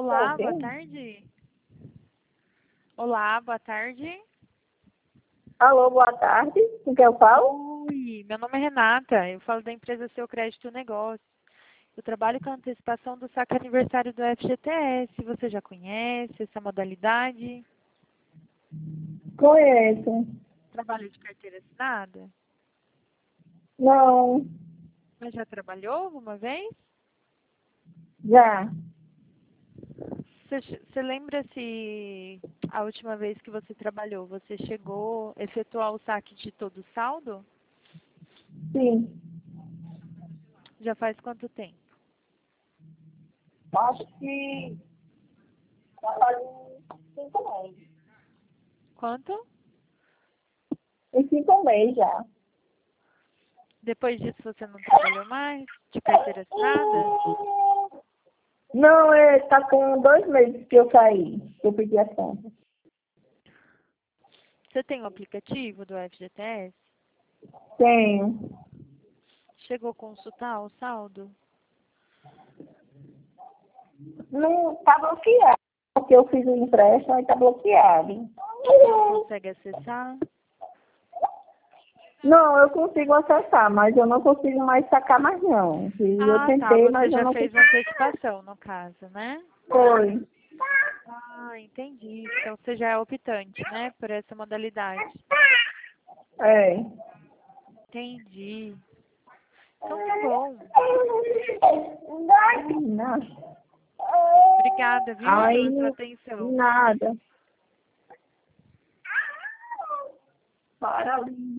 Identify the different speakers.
Speaker 1: Olá, boa
Speaker 2: Sim.
Speaker 1: tarde. Olá, boa tarde.
Speaker 2: Alô, boa tarde. Com quem eu falo?
Speaker 1: Oi, meu nome é Renata. Eu falo da empresa Seu Crédito Negócio. Eu trabalho com a antecipação do saque aniversário do FGTS. Você já conhece essa modalidade?
Speaker 2: Conheço.
Speaker 1: Trabalho de carteira assinada?
Speaker 2: Não,
Speaker 1: Mas já trabalhou alguma vez?
Speaker 2: já.
Speaker 1: Você lembra se a última vez que você trabalhou, você chegou a efetuar o saque de todo o saldo?
Speaker 2: Sim.
Speaker 1: Já faz quanto tempo?
Speaker 2: Acho que já faz uns 5 meses.
Speaker 1: Quanto?
Speaker 2: Em 5 meses já.
Speaker 1: Depois disso você não trabalhou mais? De carteira assinada?
Speaker 2: Não, tá com 2 meses que eu saí, que eu pedi a conta.
Speaker 1: Você tem o aplicativo do FGTS?
Speaker 2: Tenho.
Speaker 1: Chegou a consultar o saldo?
Speaker 2: Não, tá bloqueado. Porque eu fiz um empréstimo e tá bloqueado.
Speaker 1: Você não consegue acessar?
Speaker 2: Não, eu consigo acessar, mas eu não consigo mais sacar mais não. E eu
Speaker 1: Ah, tá.
Speaker 2: tentei,
Speaker 1: Você
Speaker 2: mas eu
Speaker 1: já
Speaker 2: não
Speaker 1: fez
Speaker 2: consegui.
Speaker 1: antecipação, no caso, né?
Speaker 2: Foi.
Speaker 1: Ah, entendi. Então você já é optante, né, por essa modalidade.
Speaker 2: É.
Speaker 1: Entendi. Então tá bom.
Speaker 2: Não.
Speaker 1: Obrigada, viu, pela sua
Speaker 2: Aí,
Speaker 1: atenção.
Speaker 2: nada. Para ali.